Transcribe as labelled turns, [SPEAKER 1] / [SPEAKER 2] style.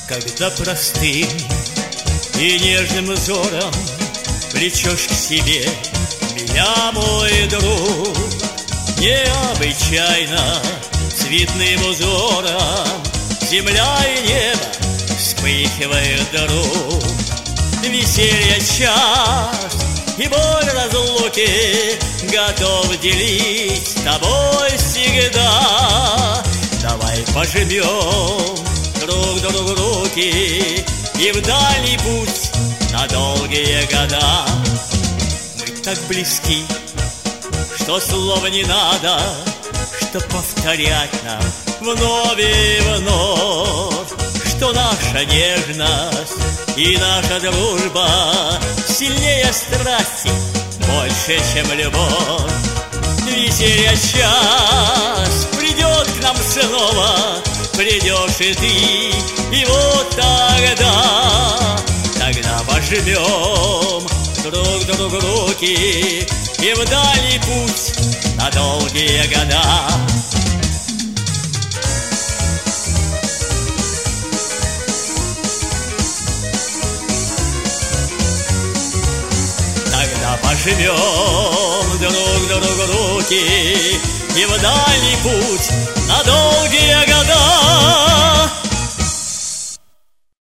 [SPEAKER 1] Когда простым и нежным взором влечешь к себе меня, мой друг, необычайно цветным узором земля и небо вспыхивает вдруг. Веселье час и боль разлуки готов делить с тобой всегда. Давай пожмем друг другу руки и в дальний путь на долгие года. Мы так близки, что слова не надо, что повторять нам вновь и вновь, что наша нежность и наша дружба сильнее страсти, больше, чем любовь. Веселье час придет к нам снова, придешь и ты, и вот тогда пожмем друг другу руки и в дальний путь на долгие года. Тогда пожмем друг другу руки и в дальний путь на долгие года.